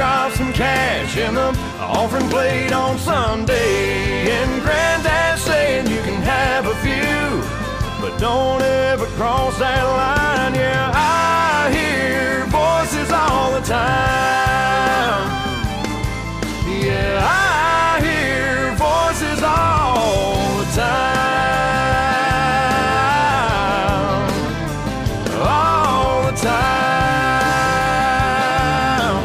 drop some cash in the offering plate on Sunday. And Granddad saying you can have a few, but don't ever cross that line. Yeah, I hear voices all the time. Yeah, I hear voices all the time. All the time.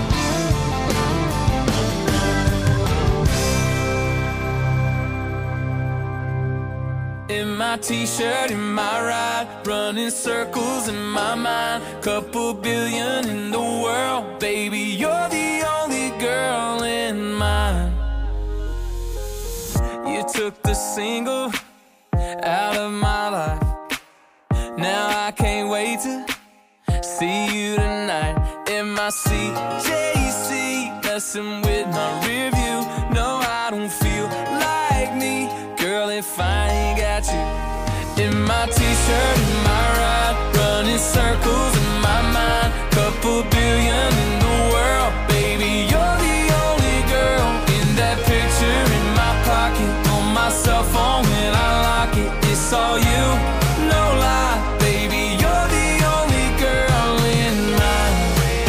In my t-shirt, in my ride, running circles in my mind. Couple billion in the world, baby, you're the only girl in mine. You took the single out of my life. Now I can't wait to see you tonight. In my CJC, messing with my rear view. No, I don't feel like me, girl, if I ain't got you. In my t-shirt, in my ride, running circles in my mind. Couple billion in the world, baby, you're the only girl. In that picture in my pocket, on my cell phone when I lock it, it's all you, no lie, baby, you're the only girl in mine.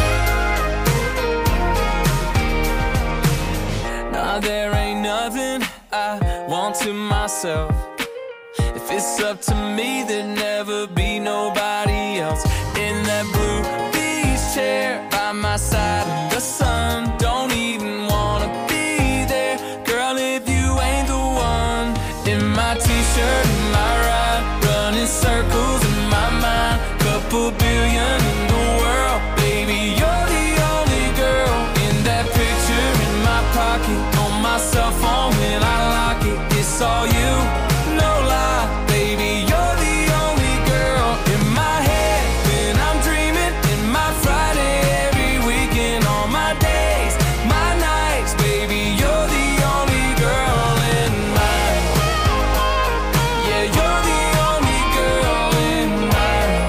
Nah, there ain't nothing I want to myself. If it's up to me, there'd never be nobody else. In that blue beach chair by my side in the sun, don't even wanna be there, girl, if you ain't the one. In my t-shirt, in my ride, running circles in my mind. Couple billion in the world, baby, you're the only girl. In that picture in my pocket, on my cell phone when I lock it, it's all you, no lie, baby, you're the only girl. In my head when I'm dreaming, in my Friday every weekend, all my days, my nights, baby, you're the only girl in mine. Yeah, you're the only girl in mine.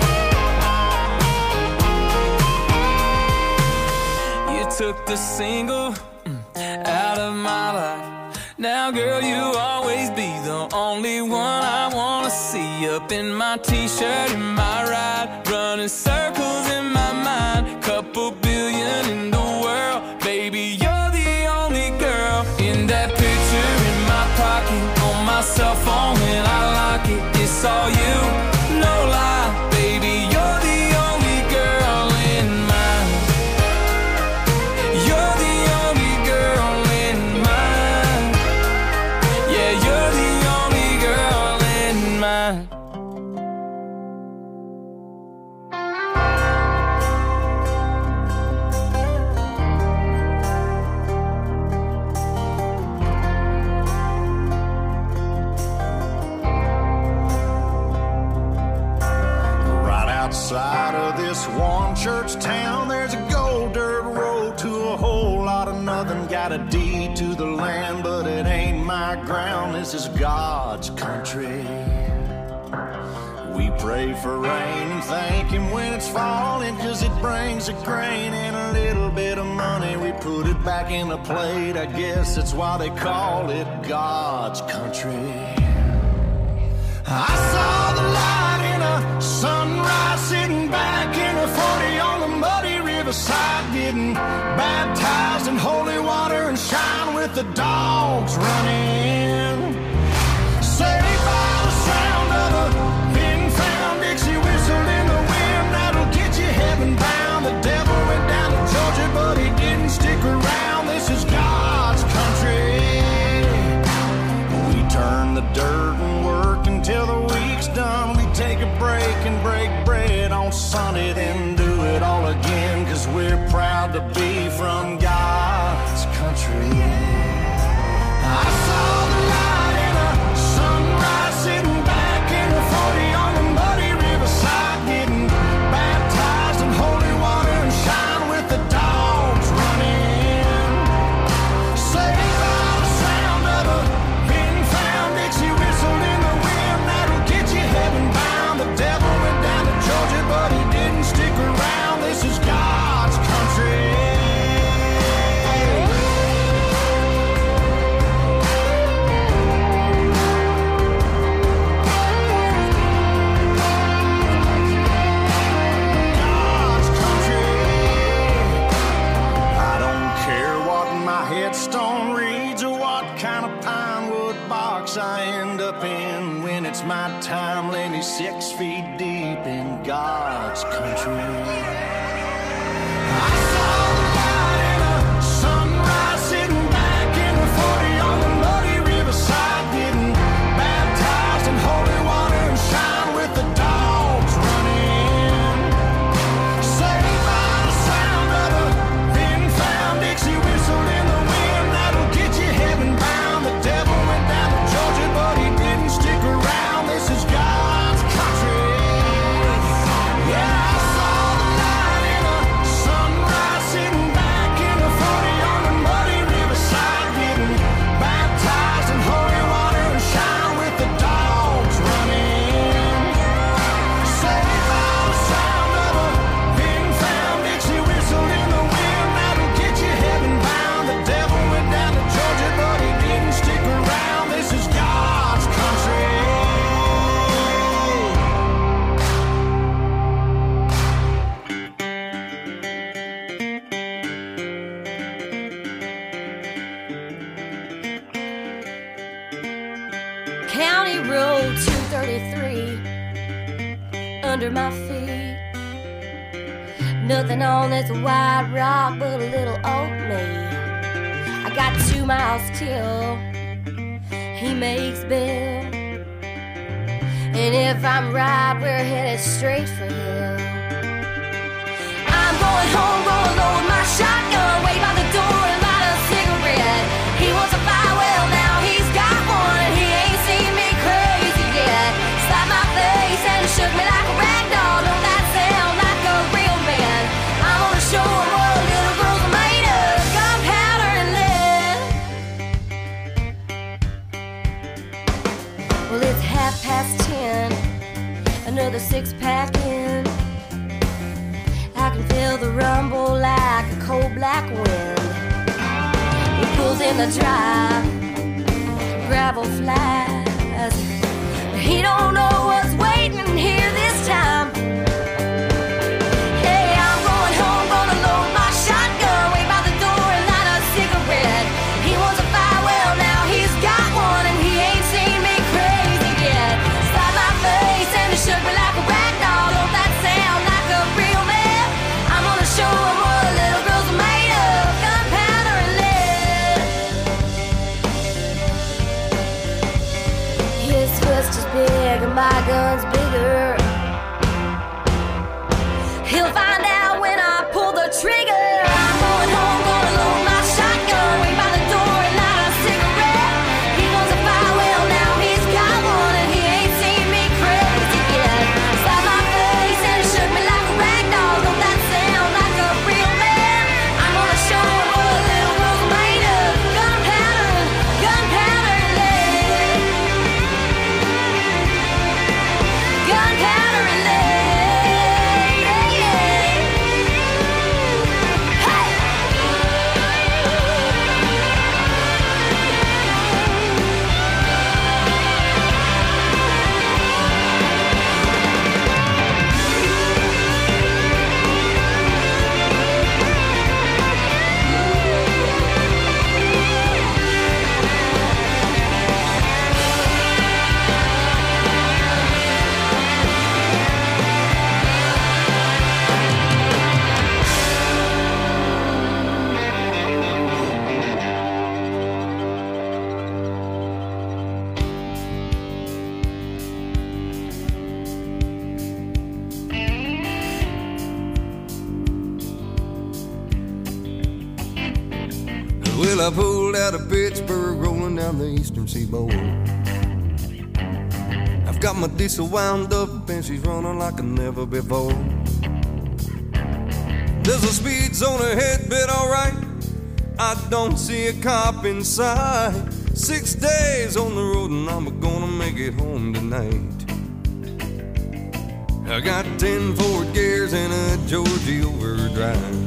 You took the single out of my life. Now, girl, you always be the only one I wanna see. Up in my t-shirt, in my ride, running circles in my mind. Couple billion in the world, baby, you're the only girl. In that picture in my pocket, on my cell phone when I lock it, it's all you, no lie, baby, you're the only girl in mine. You're the only girl in mine. Yeah, you're the only girl in mine. Right outside of this one church town, there's a gold dirt road to a whole lot of nothing. Got a deed to the land, but it ain't my ground. This is God's country. We pray for rain and thank Him when it's falling, 'cause it brings a grain and a little bit of money. We put it back in the plate, I guess that's why they call it God's country. I saw the light in a sunrise, sitting back in a 40 on the muddy riverside, getting baptized in holy water and shine with the dogs running. Saved by the sound of a pin-found Dixie whistle in the wind that'll get you heaven bound. The devil went down to Georgia, but he didn't stick around. This is God's country. We turn the dirt and work until the week's done. We take a break and break bread on Sunday, then do it all again, 'cause we're proud to be from God's country. I saw the light in a sunrise, sitting back in a 40 on the muddy riverside, getting baptized in holy water and shine with the dogs running. Saved by the sound of a pin-found Dixie whistle in the wind that'll get you heaven bound. The devil went down to Georgia, but he didn't stick around. This is God's country. 6 feet deep in God's country. I saw the light in a sunrise, sitting back in the 40 on the muddy riverside, getting baptized in holy water and shine with the dogs running. Saved by the sound of a thin-found Dixie whistle in the wind that'll get you heaven bound. The devil went down to Georgia, but he didn't stick around. This is God's country. Yeah, I saw the light in a sunrise, sitting back in the 40 on the muddy riverside, getting baptized in holy water and shine with the dogs running. Saved by the sound of a thin-found Dixie whistle in the wind that'll get you heaven bound. The devil went down to Georgia, but he didn't stick around. This is God's country. County Road 233 under my feet. Nothing on this white rock but a little old me. I got 2 miles till he makes bail. And if I'm right, we're headed straight for hell. I'm going home, gonna load my shotgun, wait by the door and light a cigarette. He wants a fire, well now he's got one, and he ain't seen me crazy yet. Slapped my face and shook me like a rag doll. Don't that sound like a real man? I'm gonna show him what little girls are made of, gunpowder and lead. Well, it's 10:30, another 6-pack in. I can feel the rumble like a cold black wind. He pulls in the drive, gravel flies. He don't know what's waiting here this time. Hey, I'm going home, gonna load my shotgun, wait by the door and light a cigarette. He wants a fire, well now he's got one, and he ain't seen me crazy yet. Slapped my face and it shook me like a rag doll. Don't that sound like a real man? I'm gonna show him what little girls are made of, gunpowder and lead. His fist is big and my gun's bigger. He'll find out when I pull the trigger. I'm going home, gonna load my shotgun, wait by the door and light a cigarette. He wants a fire, well now he's got one, and he ain't seen me crazy yet. Slapped my face and it shook me like a rag doll. Don't that sound like a real man? I'm gonna show him what little girls are made of, gunpowder and lead. Gunpowder and lead. Well, I pulled out of Pittsburgh, rolling down the eastern seaboard. I've got my diesel wound up and she's running like never before. There's a speed zone ahead, but alright, I don't see a cop in sight. 6 days on the road and I'm gonna make it home tonight. I got 10 forward gears and a Georgie overdrive.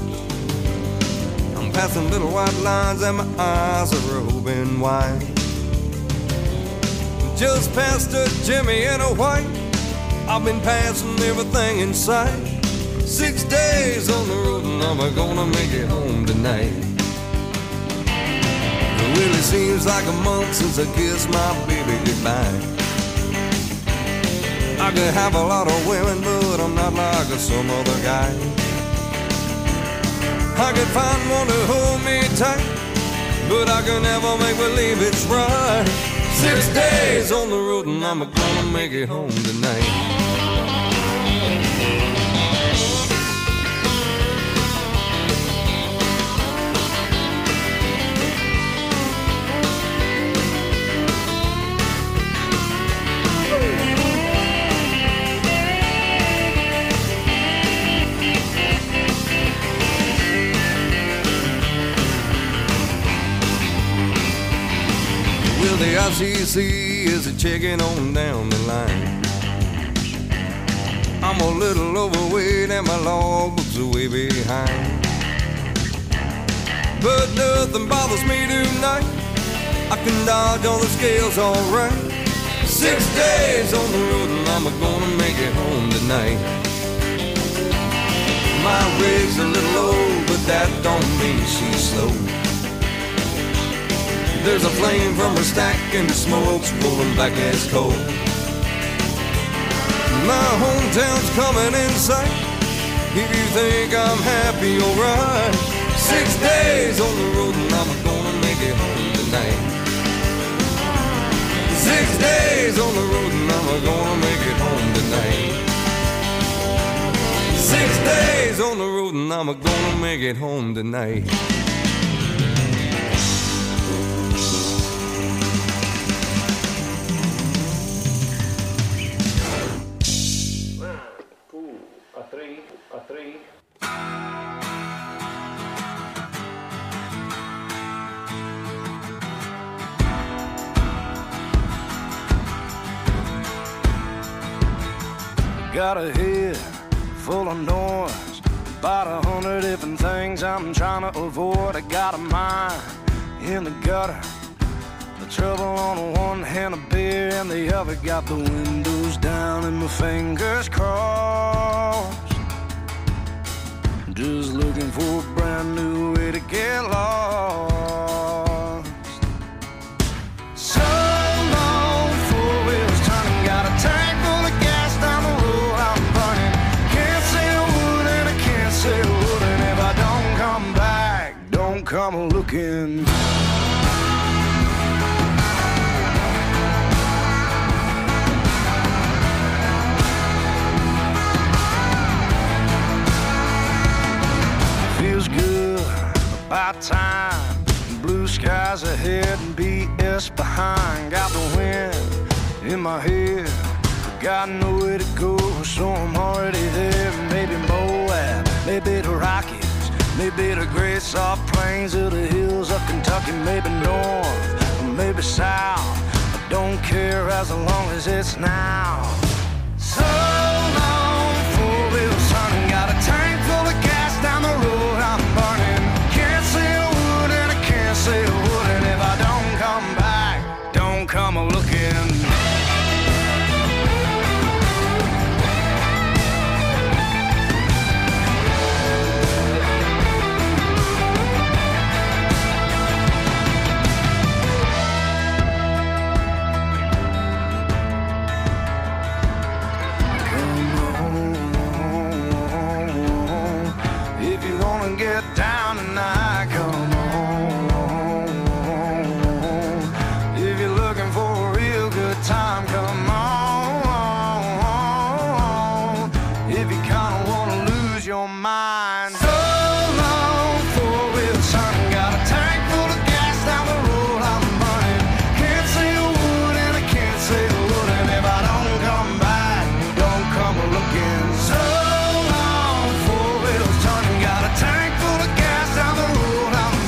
I'm passing little white lines and my eyes are open wide. Just past a Jimmy and a white, I've been passing everything in sight. 6 days on the road and I'm gonna make it home tonight. Well, it seems like a month since I kissed my baby goodbye. I could have a lot of women, but I'm not like some other guy. I could find one to hold me tight, but I can never make believe it's right. 6 days on the road and I'm gonna make it home tonight. The ICC is a checking on down the line. I'm a little overweight and my logbook's are way behind. But nothing bothers me tonight. I can dodge all the scales alright. 6 days on the road and I'm gonna make it home tonight. My rig's a little old, but that don't mean she's slow. There's a flame from her stack and the smoke's rolling back as coal. My hometown's coming in sight. If you think I'm happy, alright. 6 days on the road and I'm gonna make it home tonight. 6 days on the road and I'm gonna make it home tonight. 6 days on the road and I'm gonna make it home tonight. A three. Got a head full of noise, about 100 different things I'm trying to avoid. I got a mind in the gutter, the trouble on one hand, a beer in the other. Got the windows down and my fingers crossed, just looking for a brand new way to get lost. So long, four wheels turning, got a tank full of gas down the road I'm burning. Can't say a word and I can't say a word, and if I don't come back, don't come looking. Good, about time. Blue skies ahead and BS behind. Got the wind in my head, got nowhere to go, so I'm already there. Maybe Moab, maybe the Rockies, maybe the great soft plains of the hills of Kentucky. Maybe north, or maybe south, I don't care as long as it's now. So long, four wheels turning, got a tank full of gas down the road I'm burning. Can't say a word and I can't say a word, and if I don't come back, don't come looking. Get down tonight, come on. If you're looking for a real good time, come on. If you kinda wanna lose your mind, so long, four wheels turning, got a tank full of gas down the road I'm burning. Can't say a word and I can't say a word, and if I don't come back, don't come looking. So long, four wheels turning, got a tank full of gas down the road I'm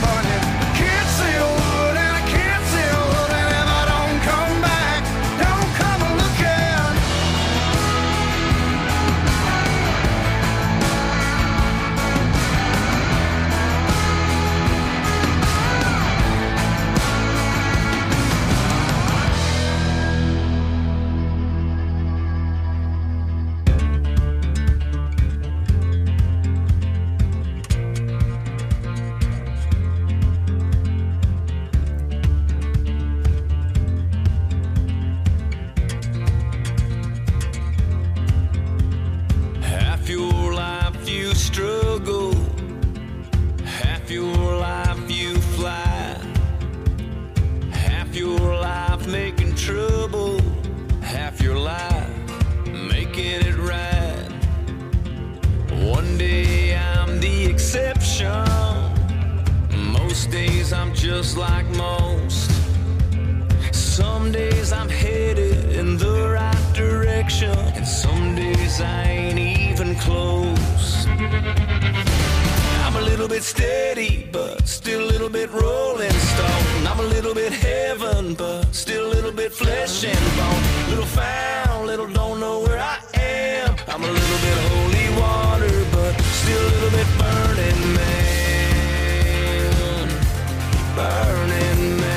your life you fly, half your life making trouble, half your life making it right. One day I'm the exception, most days I'm just like most. Some days I'm headed in the right direction, and some days I ain't even close. I'm a little bit steady, but still a little bit rolling stone. I'm a little bit heaven, but still a little bit flesh and bone. Little found, little don't know where I am. I'm a little bit holy water, but still a little bit burning man. Burning man.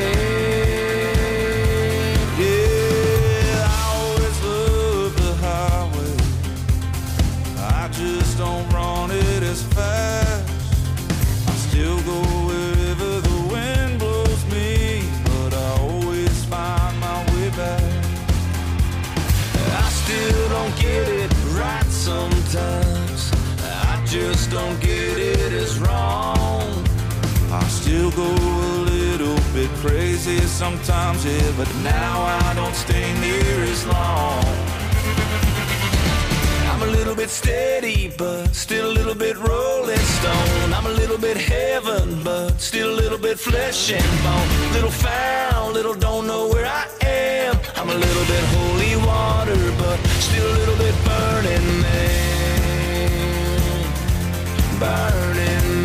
Yeah, I always love the highway. I just don't run it as fast. I still go wherever the wind blows me, but I always find my way back. I still don't get it right sometimes. I just don't get it as wrong. I still go a little bit crazy sometimes, yeah, but now I don't stay near as long. I'm a little bit steady, but still a little bit rolling stone. I'm a little bit heaven, but still a little bit flesh and bone. Little found, little don't know where I am. I'm a little bit holy water, but still a little bit burning man. Burning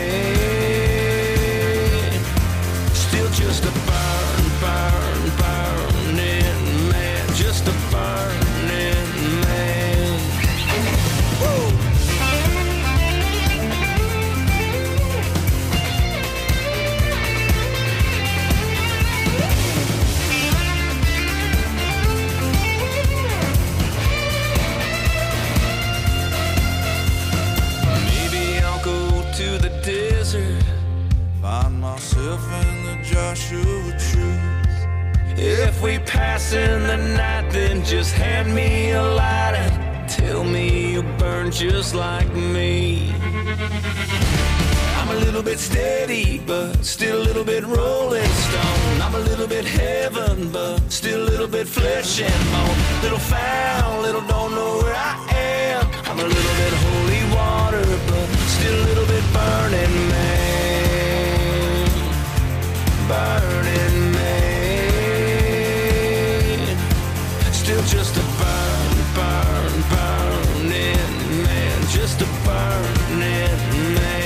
man. Still just a burning man. Just a burning man. Woo! Maybe I'll go to the desert, find myself in the Joshua tree. If we pass in the night, then just hand me a lighter. Tell me you burn just like me. I'm a little bit steady, but still a little bit rolling stone. I'm a little bit heaven, but still a little bit flesh and bone. Little found, little don't know where I am. I'm a little bit holy water, but still a little bit burning man. Burning man. Still just a burning man. Just a burning man.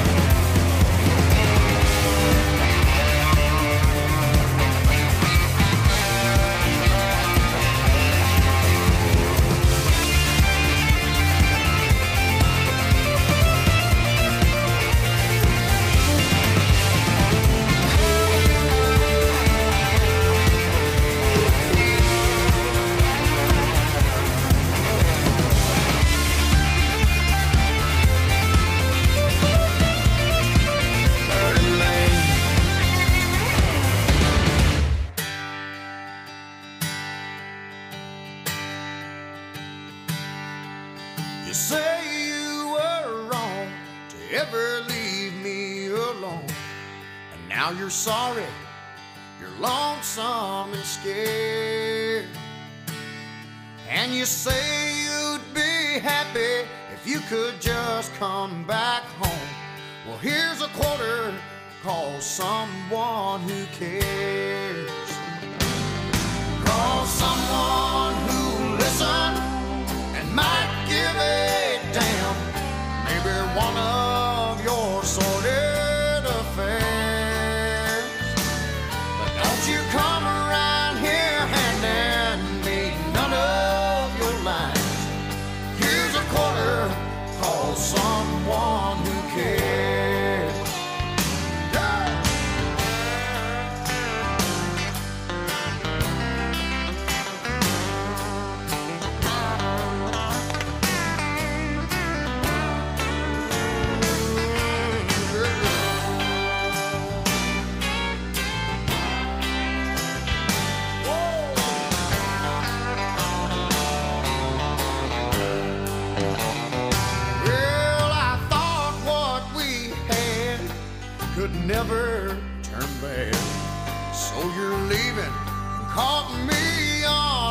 You say you were wrong to ever leave me alone, and now you're sorry, you're lonesome and scared. And you say you'd be happy if you could just come back home. Well, here's a quarter, call someone who cares. Call someone who'll listen and might give a damn. Maybe one of your sordid affairs. But don't you come around here handing me none of your lines. Here's a quarter, call someone who cares. Yeah. could never turn back. So you're leaving, caught me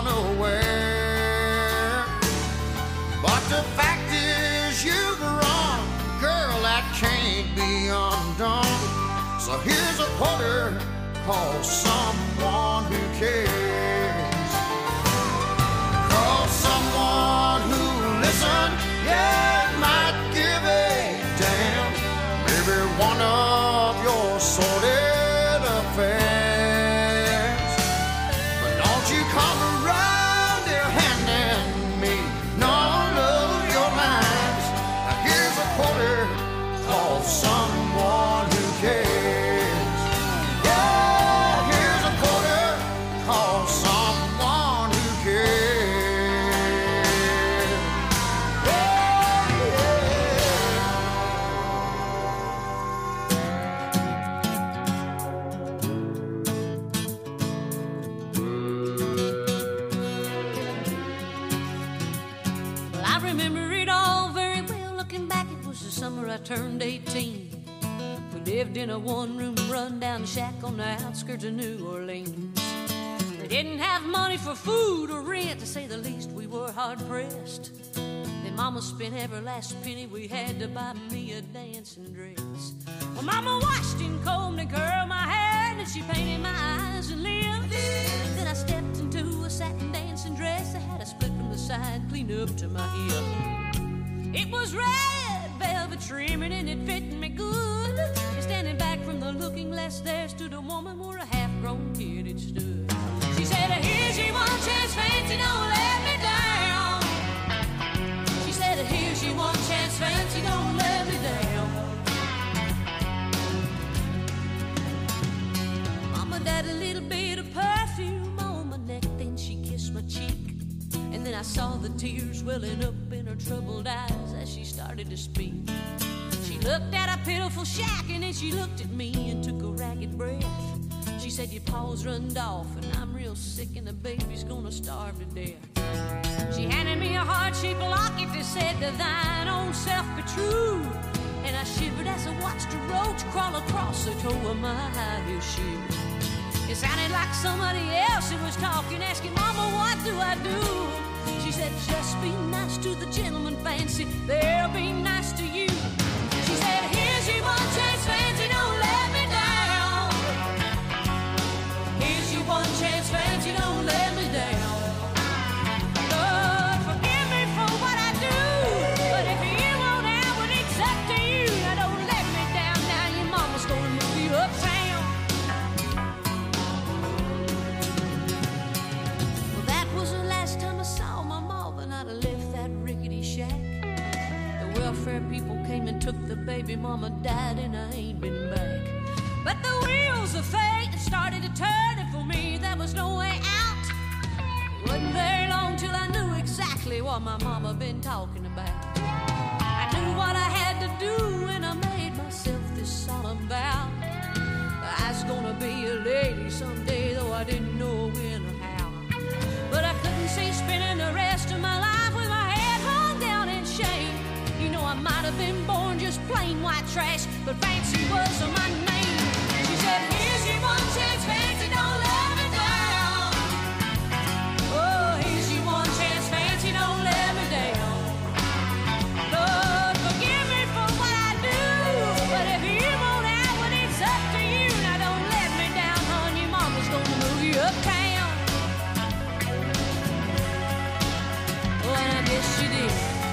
unaware. But the fact is you've run, girl, that can't be undone. So here's a quarter, call someone who cares. Call someone who listen, yeah, might give a damn. Maybe one of your sordid affairs. But don't you come around there handing me none of your lines. Now here's a quarter, call someone who cares. Yeah, here's a quarter, call someone who cares. Well, I remember it all very well. Looking back, it was the summer I turned 18. We lived in a one-room run-down shack on the outskirts of New Orleans. We didn't have money for food or rent, to say the least. We were hard-pressed. Then Mama spent every last penny we had to buy me a dancing dress. Well, Mama washed and combed and curled my hair, and she painted my eyes and lips. Then I stepped into a satin dancing dress that had a split from the side clean up to my hip. It was red velvet trimming and it fit me good. And standing back from the looking glass there stood a woman where a half-grown kid had stood. She said, here's your one chance, fancy, don't let me down. She said, here's your one chance, fancy, don't let me down. Mama died a little bit of perfume on my neck, then she kissed my cheek. And then I saw the tears welling up in her troubled eyes as she started to speak. She looked at a pitiful shack and then she looked at me and took a ragged breath. She said, your paws runned off and I'm real sick and the baby's gonna starve to death. She handed me a heart-shaped locket that said, to thine own self be true. And I shivered as I watched a roach crawl across the toe of my high-heel shoe. It sounded like somebody else who was talking, asking, Mama, what do I do? She said, just be nice to the gentleman, fancy, they'll be nice to you. She said, here's your one chance, fancy, don't let me down. Here's your one chance, fancy, don't let me down. Lord, forgive me for what I do, but if you won't out, well, it's up to you. Now don't let me down, now your mama's gonna move you uptown. Well, that was the last time I saw my mama, and I'd have left that rickety shack. The welfare people came and took the baby, mama died, and I ain't been back. But the wheels of fate started to turn, and for me there was no way out. It wasn't very long till I knew exactly what my mama been talking about. I knew what I had to do, and I made myself this solemn vow. I was gonna be a lady someday, though I didn't know when or how. But I couldn't see spending the rest of my life with my head hung down in shame. You know, I might have been born just plain white trash, but fancy was my name. She said, here's your one chance, fancy, don't let me down. Oh, here's your one chance, fancy, don't let me down. Lord, forgive me for what I do, but if you won't out, well, it's up to you. Now don't let me down, hon, your mama's gonna move you uptown. Oh, and I guess she did.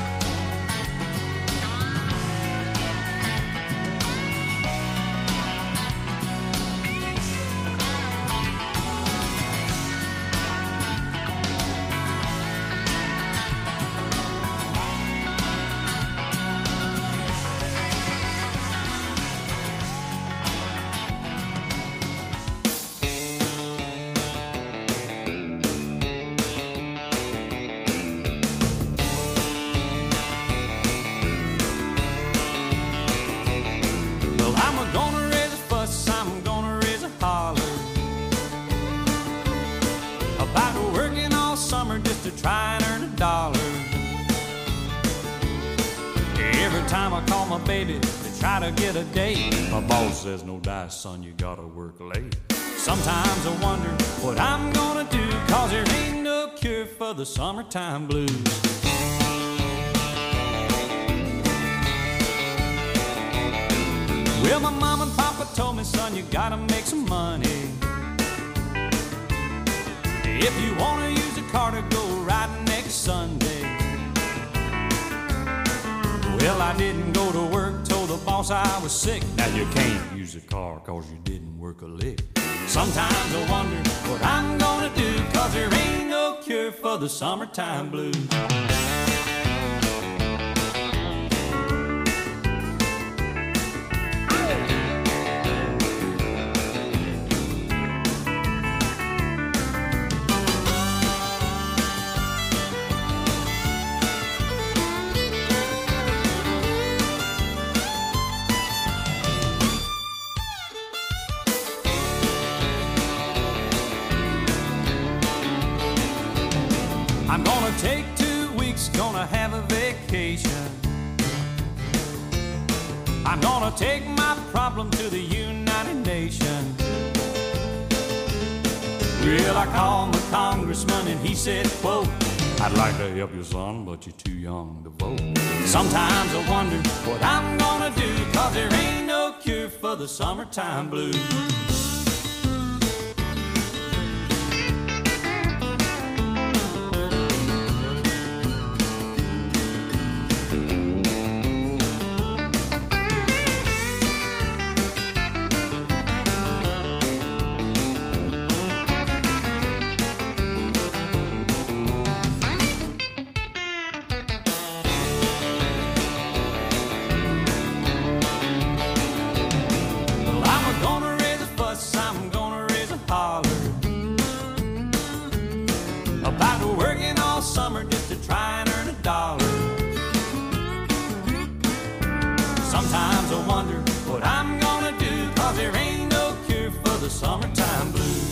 Well, I'm gonna raise a fuss, I'm gonna raise a holler about working all summer just to try and earn a dollar. Every time I call my baby to try to get a date. My boss says, no dice, son, you gotta work late. Sometimes I wonder what I'm gonna do, 'cause there ain't no cure for the summertime blues. Well, my mom and papa told me, son, you gotta make some money. If you wanna use a car to go riding next Sunday. Well, I didn't go to work, told the boss I was sick. Now you can't use a car 'cause you didn't work a lick. Sometimes I wonder what I'm gonna do, 'cause there ain't no cure for the summertime blues. I'm gonna take 2 weeks, gonna have a vacation. I'm gonna take my problem to the United Nations. Well, I called my congressman and he said, quote, I'd like to help you, son, but you're too young to vote. Sometimes I wonder what I'm gonna do, 'cause there ain't no cure for the summertime blues. Sometimes I wonder what I'm gonna do, 'cause there ain't no cure for the summertime blues.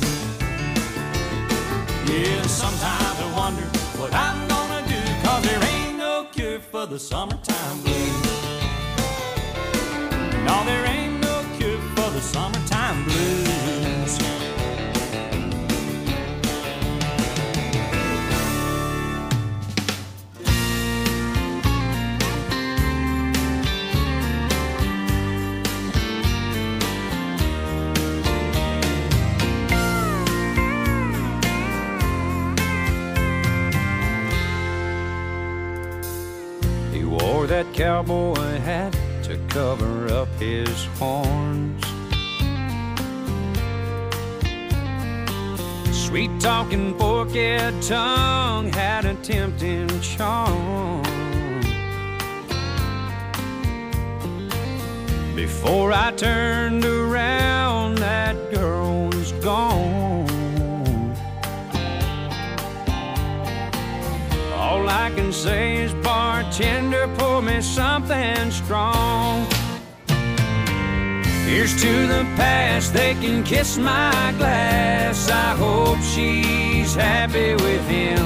Yeah, sometimes I wonder what I'm gonna do, 'cause there ain't no cure for the summertime blues. No, there ain't no cure for the summertime blues. That cowboy hat to cover up his horns. Sweet talking fork-head tongue had a tempting charm. Before I turned around, that girl was gone. All I can say is, bartender, pour me something strong. Here's to the past, they can kiss my glass. I hope she's happy with him.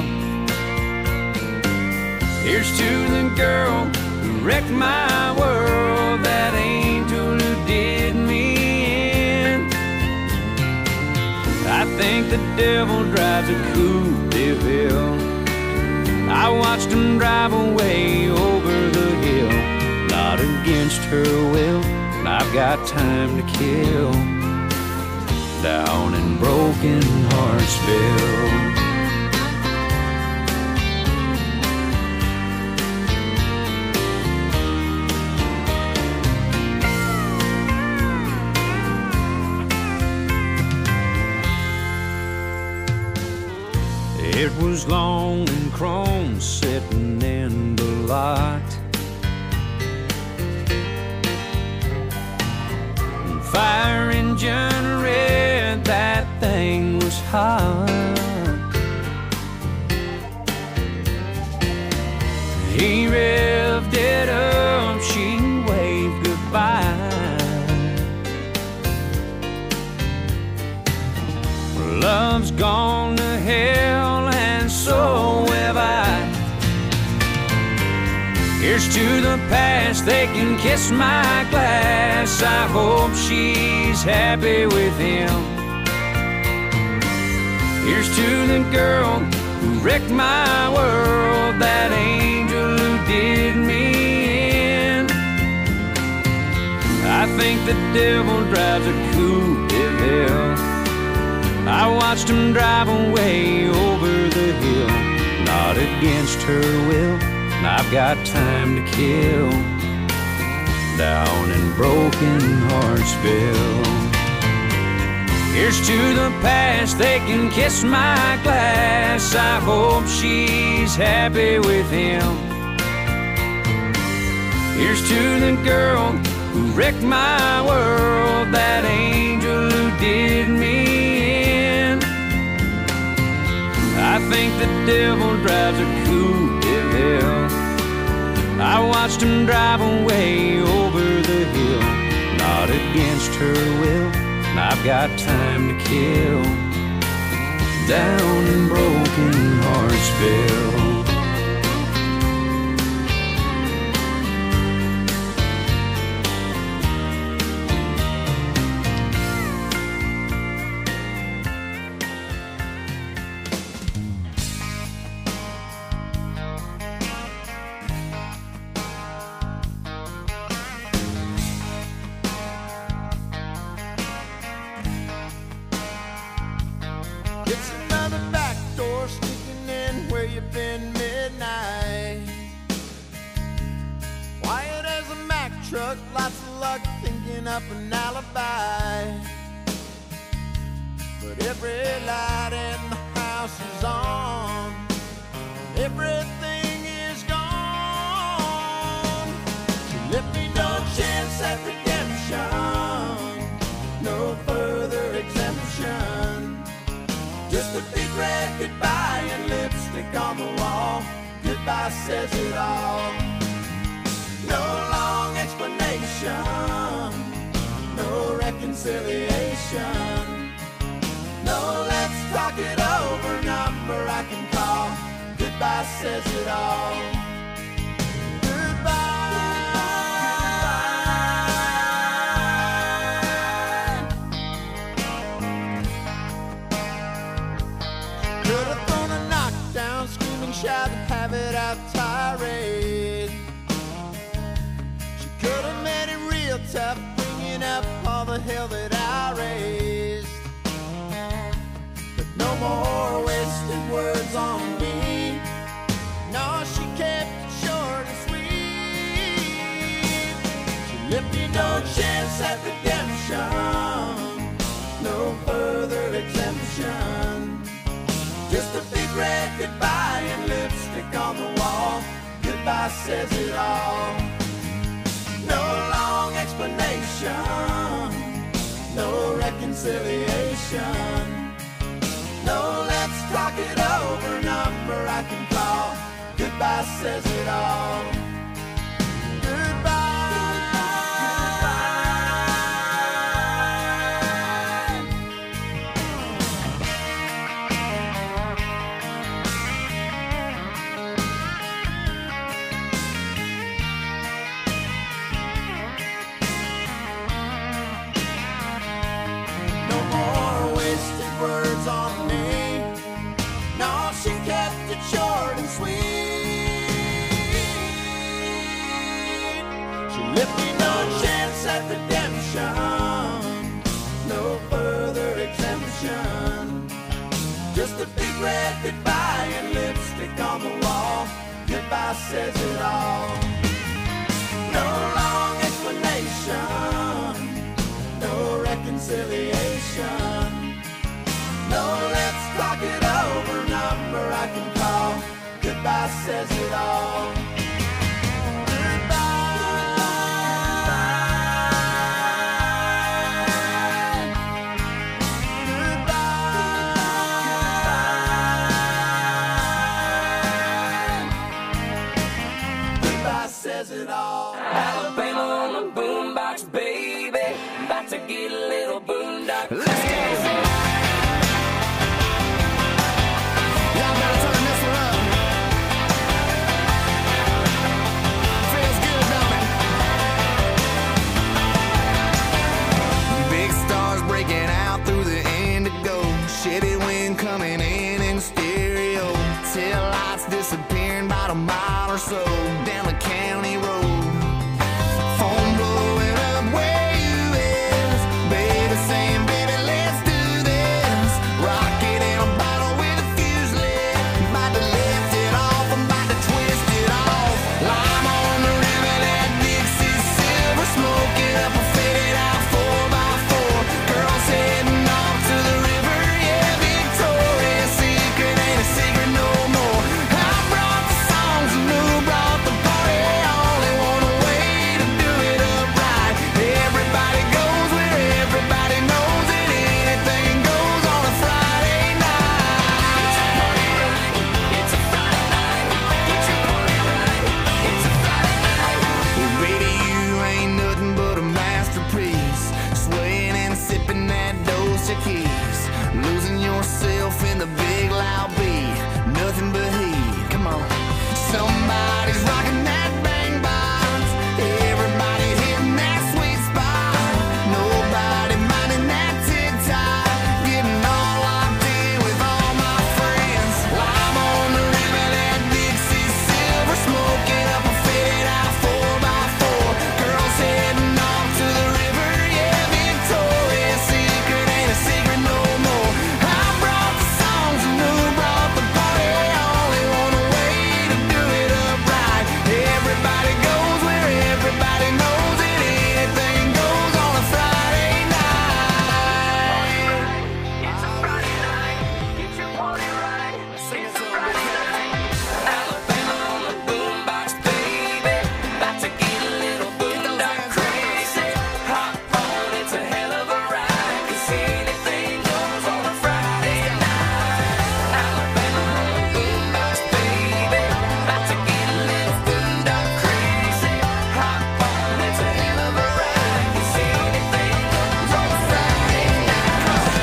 Here's to the girl who wrecked my world, that angel who did me in. I think the devil drives a Coupe de Ville. I watched him drive away over the hill, not against her will. I've got time to kill down in Broken Heartsville. It was long and chrome sitting in the lot. Fire engine red, that thing was hot. He revved it up, she waved goodbye. Love's gone to hell, and so have I. Here's to the past, they can kiss my glass. I hope she's happy with him. Here's to the girl who wrecked my world, that angel who did me in. I think the devil drives a coupe de ville. I watched him drive away over the hill, not against her will. I've got time to kill down in Broken Heartsville. Here's to the past, they can kiss my glass. I hope she's happy with him. Here's to the girl who wrecked my world, that angel who did me in. I think the devil drives a coupe de ville. I watched him drive away over the hill, not against her will. I've got time to kill down in Broken Heartsville. Says it all. No long explanation, no reconciliation. No, let's talk it over, number I can call. Goodbye says it all. Goodbye and lipstick on the wall. Goodbye says it all. No long explanation, no reconciliation. No, let's talk it over, number I can call. Goodbye says it all. Alabama on the boombox, baby. About to get a little boondock. Let's go. Y'all better turn this one up. your keys, losing yourself in the big loud beat. Nothing but heat. Come on. Somebody's rocking that bang box. Everybody hitting that sweet spot. Nobody minding that tick-tock. Getting all locked in with all my friends. While I'm on the river, that Dixie silver, smoking up a faded out 4x4. Girls heading off to the river, yeah, Victoria's Secret ain't a secret no more. I brought the songs and who brought the party. Only one way to do it up right. Everybody goes where everybody knows it. Anything goes on a Friday night. It's a Friday night. Get your party right. It's a Friday night. Alabama on the boombox, baby. About to get a little boondock crazy. Hop on, it's a hell of a ride. 'Cause anything goes on a Friday night. Alabama on the boombox, baby. About to get a little boondock crazy. Hop on, it's a hell of a ride. 'Cause anything goes on a Friday night.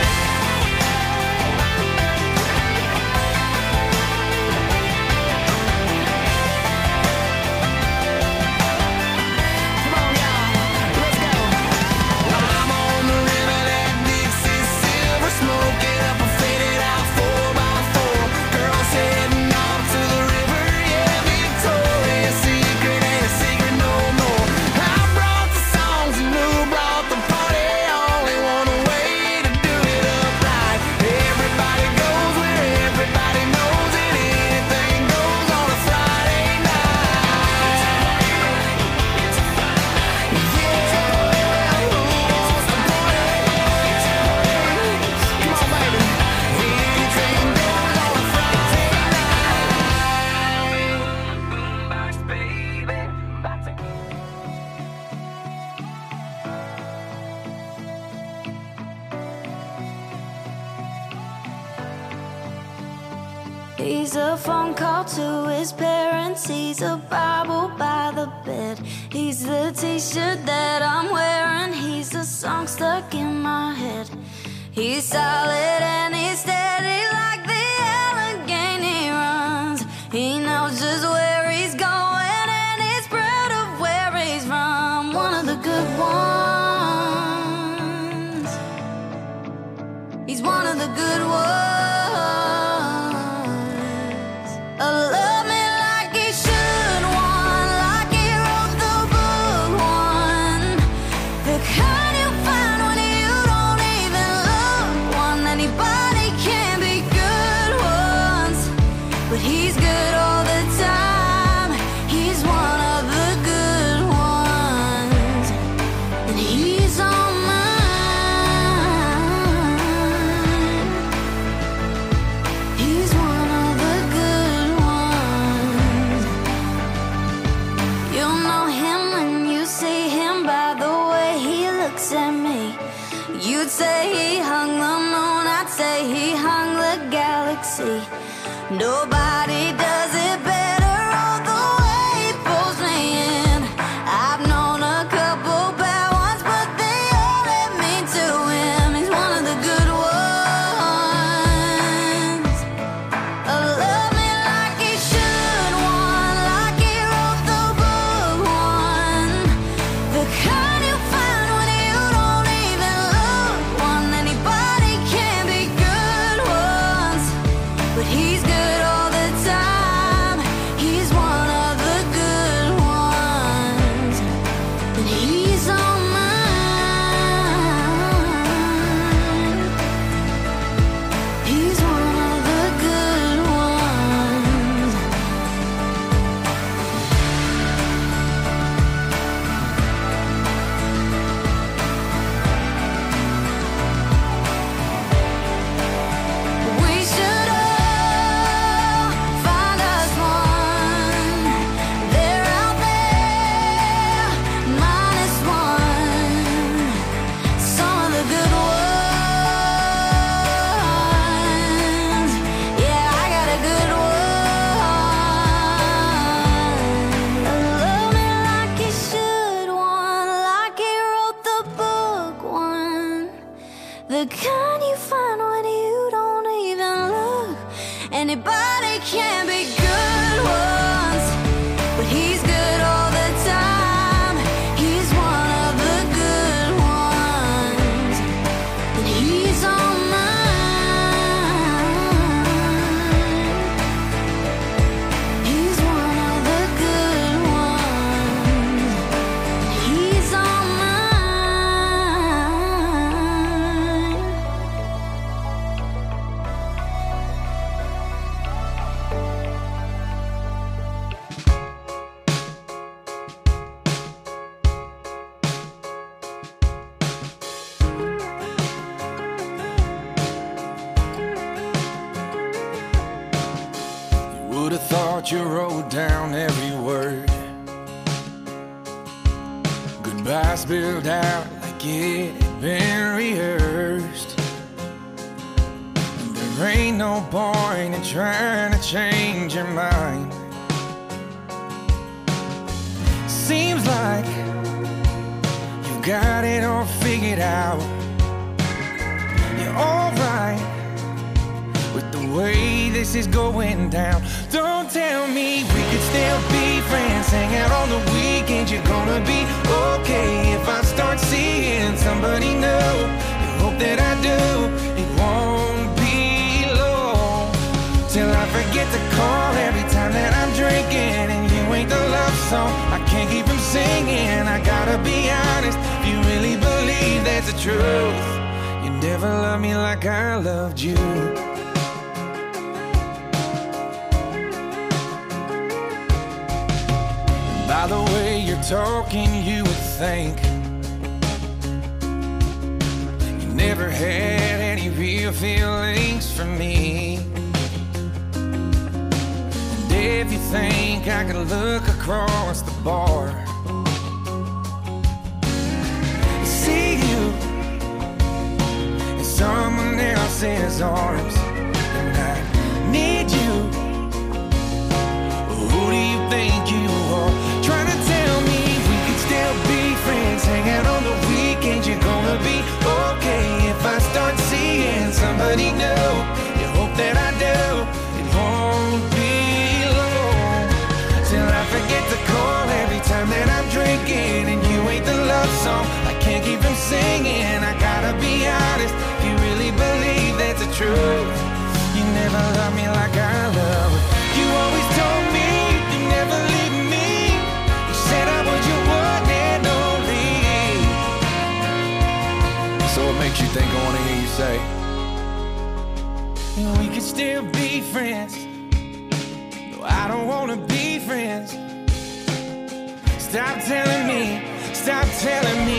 Come on, y'all. Let's go. While I'm on the river, that Dixie silver, smoking up a faded out 4x4. Girls heading off to the river, yeah, Victoria's Secret ain't a secret no more. I brought the songs and who brought the party. Only one way to do it up right. Everybody goes where everybody knows it. Anything goes on a Friday night. Boombox, baby. About to He's a phone call to his parents. He's a Bible by the bed. He's the t-shirt that I'm wearing. He's a song stuck in my head. He's solid and he's steady like the Allegheny runs. He knows just where he's going and he's proud of where he's from. One of the good ones. He's one of the good ones. Love me like he should, one like he wrote the book, one the kind you find when you don't even look, one anybody can be good ones, but he's good all the time. He's one of the good ones, and he's on mine. He's one of the good ones. You'll know him when you see him by the way he looks at me. You'd say he hung the moon, I'd say he hung the galaxy. Nobody does it better, all the way he pulls me in. I've known a couple bad ones, but they all led me to him. He's one of the good ones. Love me like he should, one like he wrote the book, one the kind you find when you don't even look, one anybody can be good ones, but he's good all the time. the kind you find when you don't even look. Anybody can be good once, but he's good all the time. He's one of the good ones, and he's on mine. He's one of the good ones, and he's on mine. Would've thought you wrote down every word. Goodbye spilled out like it had been rehearsed. And there ain't no point in trying to change your mind. Seems like you've got it all figured out. You're alright with the way this is going down. Don't tell me we could still be friends, hang out on the weekends. You're gonna be okay if I start seeing somebody new. You hope that I do. It won't be long till I forget to call every time that I'm drinking, and you ain't the love song I can't keep from singing. I gotta be honest, if you really believe that's the truth, you never loved me like I loved you. By the way you're talking, you would think you never had any real feelings for me. And if you think I could look across the bar, see you in someone else's arms, and I need you. Who do you think you are? Trying to tell me we could still be friends, hang out on the weekends. You're gonna be okay if I start seeing somebody new. You hope that I do. It won't be long till I forget to call every time that I'm drinking, and you ain't the love song I can't keep from singing. I gotta be honest, if you really believe that's the truth, you never loved me like I love. You always told me you never leave me. You said I was your one and only. So what makes you think I wanna hear you say we could still be friends? No, I don't wanna be friends. Stop telling me, stop telling me,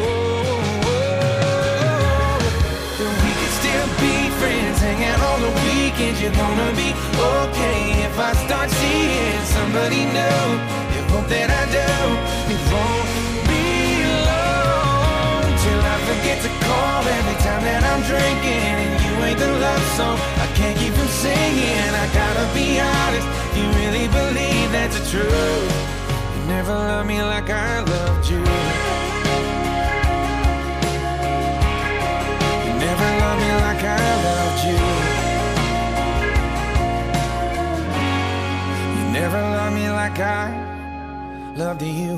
that we could still be friends, hang out on the weekends. You're gonna be okay if I start seeing somebody new. You hope that I do. It won't be long till I forget to call every time that I'm drinking, and you ain't the love song I can't keep from singing. I gotta be honest, you really believe that's the truth. You never loved me like I loved you. You never loved me like I loved you. You never loved me like I loved you.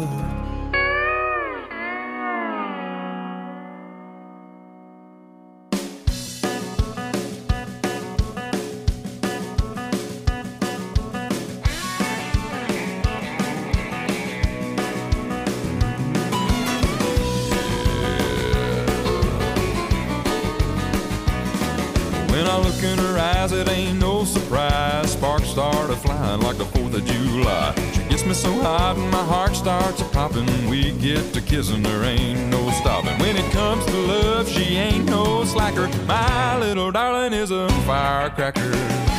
When I look in her eyes, it ain't no surprise. Sparks started flying like the 4th of July. She gets me so hot and my heart starts a-popping. We get to kissing, there ain't no stopping. When it comes to love, she ain't no slacker. My little darling is a firecracker.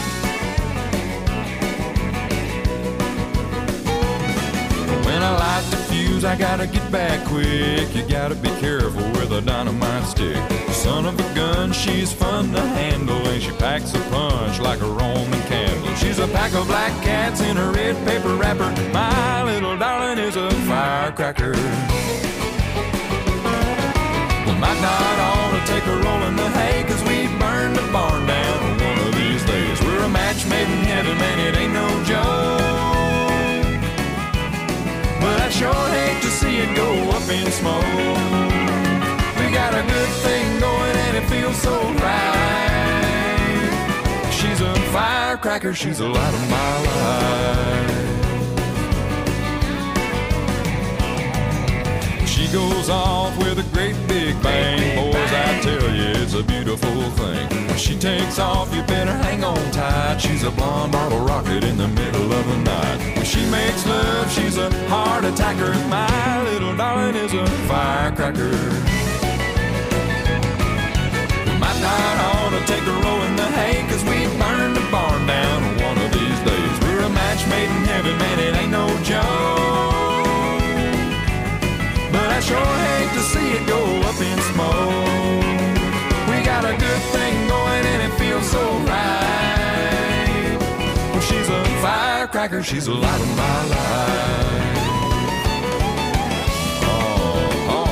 When I light the fuse, I gotta get back quick. You gotta be careful with a dynamite stick. Son of a gun, she's fun to handle, and she packs a punch like a Roman candle. She's a pack of black cats in a red paper wrapper. My little darling is a firecracker. Well, might not ought to take a roll in the up in smoke. We got a good thing going and it feels so right. She's a firecracker, she's the light of my life. She goes off with a great big bang. Boys, I tell you, it's a beautiful thing. When she takes off, you better hang on tight. She's a blonde bottle rocket in the middle of the night. When she makes love, she's a heart attacker. My little darling is a firecracker. We might not ought to take a row in the hay, 'cause we burn the barn down one of these days. We're a match made in heaven, man, it ain't no joke. But I sure hate to see it go up in smoke. We got a good thing going and it feels so right. Well, she's a firecracker, she's the light of my life. Oh, oh.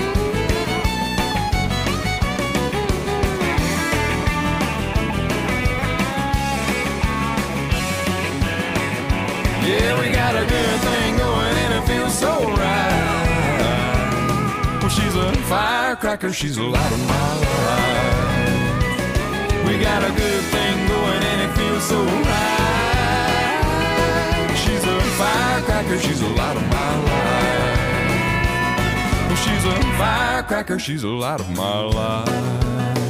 Yeah, we got a good thing going and it feels so right. She's a firecracker, she's the light of my life. We got a good thing going and it feels so right. She's a firecracker, she's the light of my life. Well, she's a firecracker, she's the light of my life.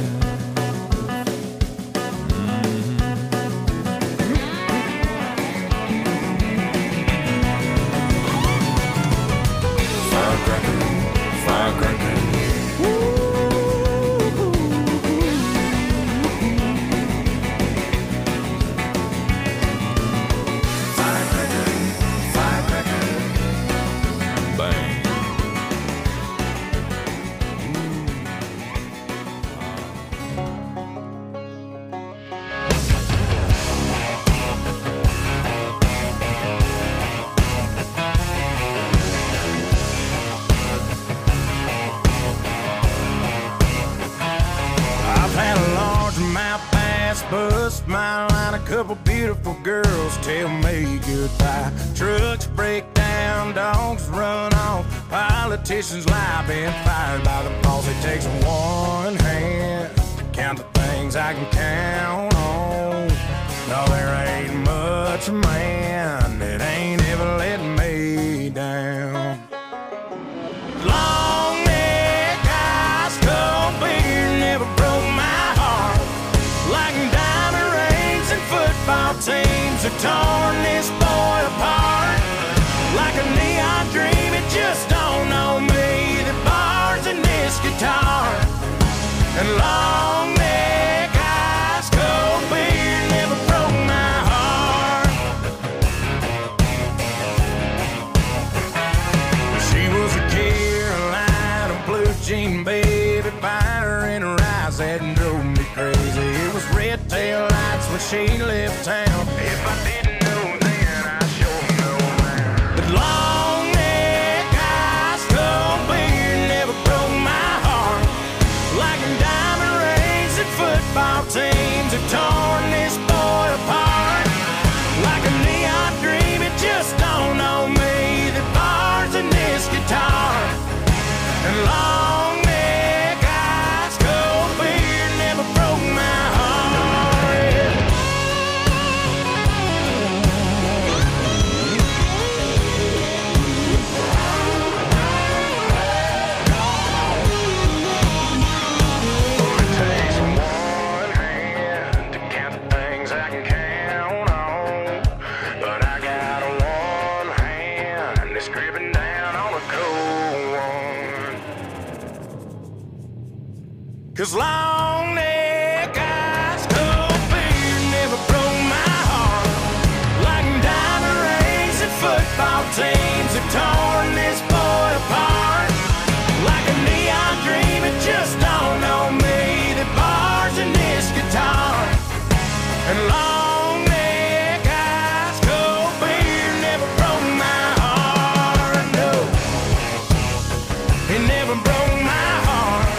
Bust my line, a couple beautiful girls tell me goodbye. Trucks break down, dogs run off, politicians lie, been fired by the boss. It takes one hand to count the things I can count on. No, there ain't much man that ain't ever let me down. Long neck, ice cold beer never broke my heart. Like diamond rings and football teams have torn this boy apart. Like a neon dream, it just don't know me. The bars in this guitar and long neck, ice cold beer never broke my heart. She was a Carolina blue jean baby, fire in her eyes that drove me crazy. It was red tail lights when she left town. If I didn't know then, I sure know now. But long neck, ice cold beer never broke my heart. Like diamond rings and football teams have torn this boy apart. Like a neon dream, it just don't know me. The bars in this guitar and long neck, ice cold beer never broke my heart. It takes one hand to count the things I can count on, but I got one hand that's gripping down on a cold one. 'Cause long neck, ice cold beer never broke my heart. Like diamond rings and football teams have torn this boy apart. Like a neon dream, it just don't know me. The bars in this guitar and long neck, ice cold beer never broke my heart. No, it never broke my heart.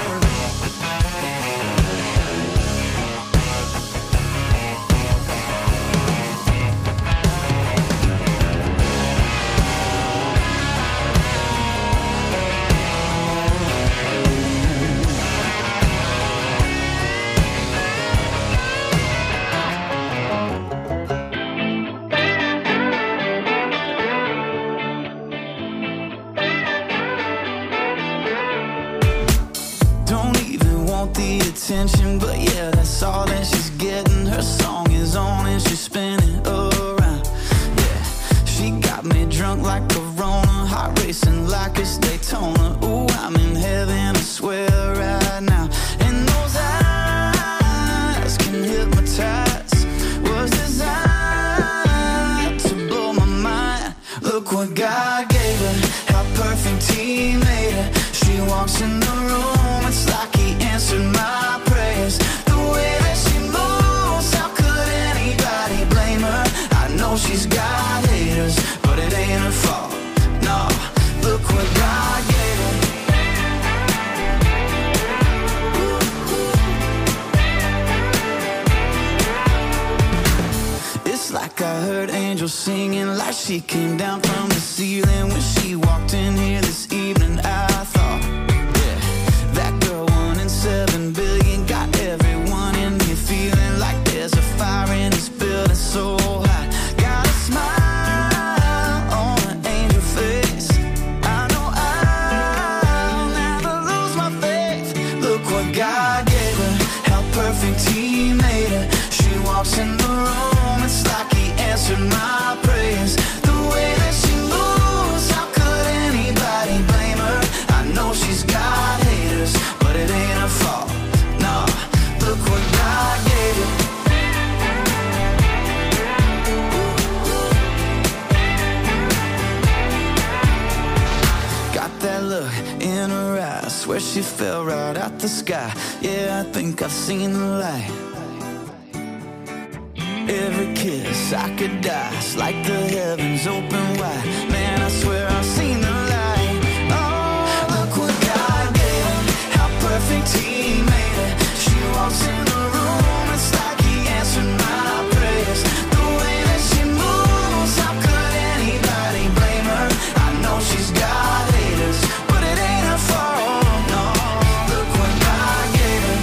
need attention, but yeah, that's all that she's getting. Her song is on and she's spinning around. Yeah, she got me drunk like Corona, heart racing like it's Daytona. Ooh, I'm in heaven, I swear right now. And those eyes can hypnotize, was designed to blow my mind. Look what God gave her, how perfect He made her. She walks in the room, it's like He answered my prayers. The way that she moves, how could anybody blame her? I know she's got haters, but it ain't her fault. No, look what God gave her. It's like I heard angels singing, like she came down from the ceiling when she walked in here this evening. I thought, yeah, that girl 1 in 7 billion got everyone in here feeling like there's a fire in this building so hot. Got a smile on an angel face. I know I'll never lose my faith. Look what God gave her, how perfect He made her. She walks in the room, it's like He answered my prayers. The way that she moves, how could anybody blame her? I know she's got haters, but it ain't her fault. No, look what God gave her. Got that look in her eyes, swear she fell right out the sky. Yeah, I think I've seen the light. Every kiss I could die, it's like the heavens open wide. Man, I swear I've seen the light. Oh, look what God gave her, how perfect He made her. She walks in the room, it's like He answered my prayers. The way that she moves, how could anybody blame her? I know she's got haters, but it ain't her fault. No, look what God gave her.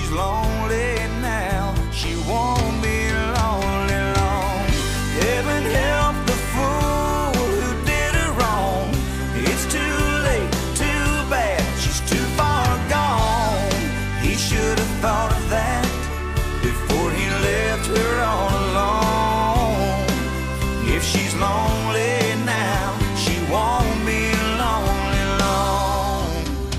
she's lonely now, she won't be lonely long. Heaven help the fool who did her wrong. It's too late, too bad, she's too far gone. He should have thought of that before he left her all alone. If she's lonely now, she won't be lonely long.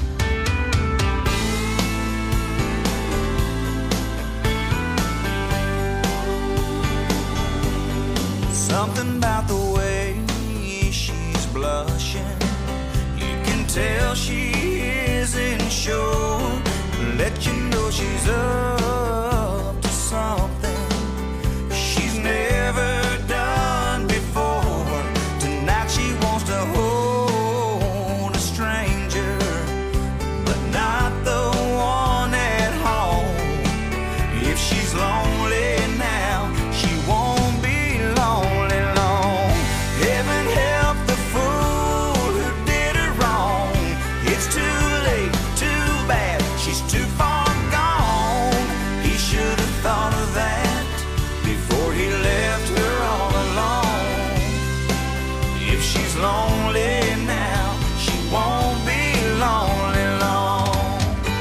Something about the way she's blushing, you can tell she isn't sure. Let you know she's up to something she's never done before. Tonight she wants to hold a stranger, but not the one at home. If she's lonely now, she won't be lonely long. Heaven help the fool who did her wrong. It's too late, too bad, she's too far gone. He should have thought of that before he left her all alone. If she's lonely now, she won't be lonely long.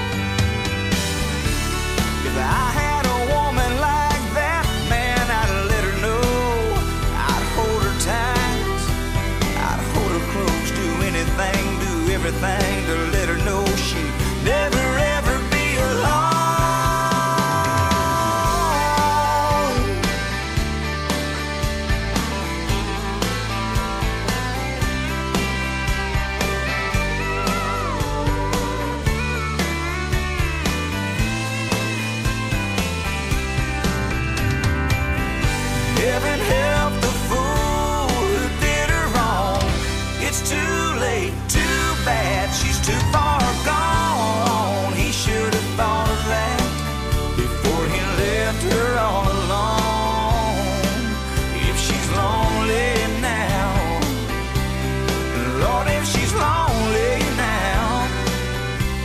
If I had a woman like that, man, I'd let her know. I'd hold her tight, I'd hold her close, do anything, do everything to let